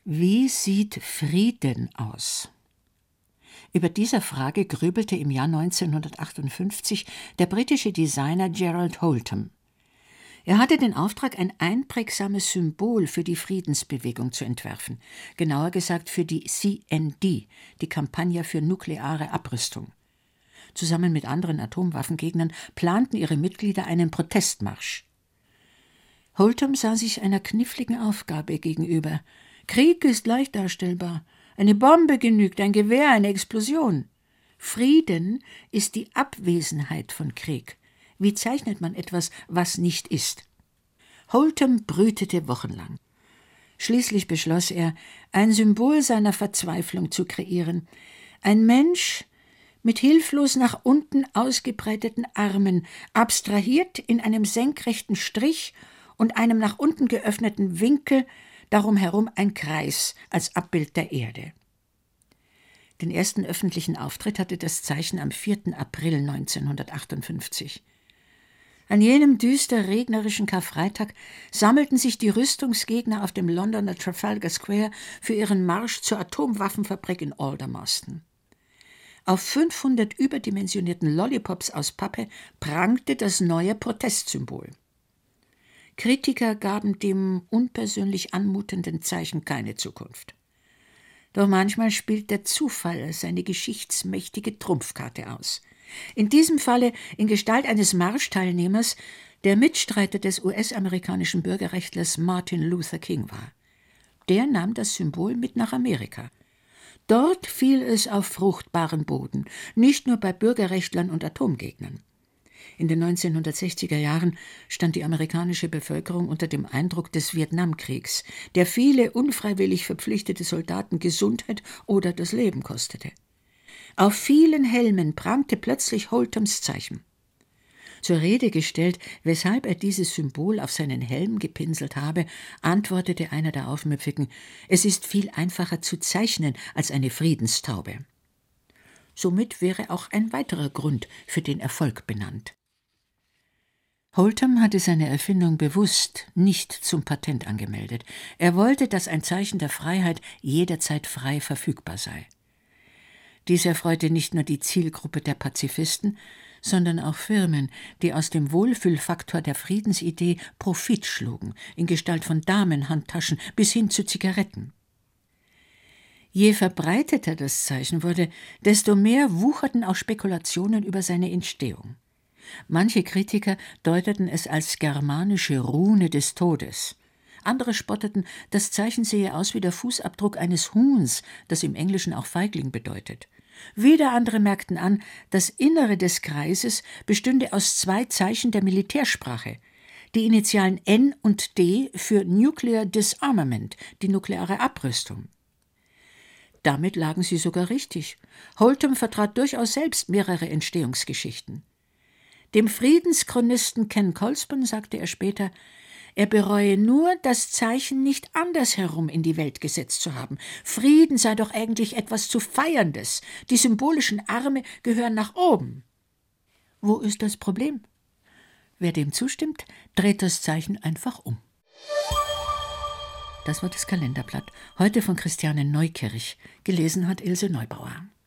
Wie sieht Frieden aus? Über diese Frage grübelte im Jahr 1958 der britische Designer Gerald Holtham. Er hatte den Auftrag, ein einprägsames Symbol für die Friedensbewegung zu entwerfen, genauer gesagt für die CND, die Kampagne für nukleare Abrüstung. Zusammen mit anderen Atomwaffengegnern planten ihre Mitglieder einen Protestmarsch. Holtham sah sich einer kniffligen Aufgabe gegenüber. Krieg ist leicht darstellbar. Eine Bombe genügt, ein Gewehr, eine Explosion. Frieden ist die Abwesenheit von Krieg. Wie zeichnet man etwas, was nicht ist? Holtham brütete wochenlang. Schließlich beschloss er, ein Symbol seiner Verzweiflung zu kreieren. Ein Mensch mit hilflos nach unten ausgebreiteten Armen, abstrahiert in einem senkrechten Strich und einem nach unten geöffneten Winkel, darum herum ein Kreis als Abbild der Erde. Den ersten öffentlichen Auftritt hatte das Zeichen am 4. April 1958. An jenem düster regnerischen Karfreitag sammelten sich die Rüstungsgegner auf dem Londoner Trafalgar Square für ihren Marsch zur Atomwaffenfabrik in Aldermaston. Auf 500 überdimensionierten Lollipops aus Pappe prangte das neue Protestsymbol. Kritiker gaben dem unpersönlich anmutenden Zeichen keine Zukunft. Doch manchmal spielt der Zufall seine geschichtsmächtige Trumpfkarte aus. In diesem Falle in Gestalt eines Marschteilnehmers, der Mitstreiter des US-amerikanischen Bürgerrechtlers Martin Luther King war. Der nahm das Symbol mit nach Amerika. Dort fiel es auf fruchtbaren Boden, nicht nur bei Bürgerrechtlern und Atomgegnern. In den 1960er Jahren stand die amerikanische Bevölkerung unter dem Eindruck des Vietnamkriegs, der viele unfreiwillig verpflichtete Soldaten Gesundheit oder das Leben kostete. Auf vielen Helmen prangte plötzlich Holthams Zeichen. Zur Rede gestellt, weshalb er dieses Symbol auf seinen Helm gepinselt habe, antwortete einer der Aufmüpfigen: Es ist viel einfacher zu zeichnen als eine Friedenstaube. Somit wäre auch ein weiterer Grund für den Erfolg benannt. Holtham hatte seine Erfindung bewusst nicht zum Patent angemeldet. Er wollte, dass ein Zeichen der Freiheit jederzeit frei verfügbar sei. Dies erfreute nicht nur die Zielgruppe der Pazifisten, sondern auch Firmen, die aus dem Wohlfühlfaktor der Friedensidee Profit schlugen, in Gestalt von Damenhandtaschen bis hin zu Zigaretten. Je verbreiteter das Zeichen wurde, desto mehr wucherten auch Spekulationen über seine Entstehung. Manche Kritiker deuteten es als germanische Rune des Todes. Andere spotteten, das Zeichen sehe aus wie der Fußabdruck eines Huhns, das im Englischen auch Feigling bedeutet. Wieder andere merkten an, das Innere des Kreises bestünde aus 2 Zeichen der Militärsprache. Die Initialen N und D für Nuclear Disarmament, die nukleare Abrüstung. Damit lagen sie sogar richtig. Holtham vertrat durchaus selbst mehrere Entstehungsgeschichten. Dem Friedenschronisten Ken Colspan sagte er später, er bereue nur, das Zeichen nicht andersherum in die Welt gesetzt zu haben. Frieden sei doch eigentlich etwas zu Feierndes. Die symbolischen Arme gehören nach oben. Wo ist das Problem? Wer dem zustimmt, dreht das Zeichen einfach um. Das war das Kalenderblatt, heute von Christiane Neukirch. Gelesen hat Ilse Neubauer.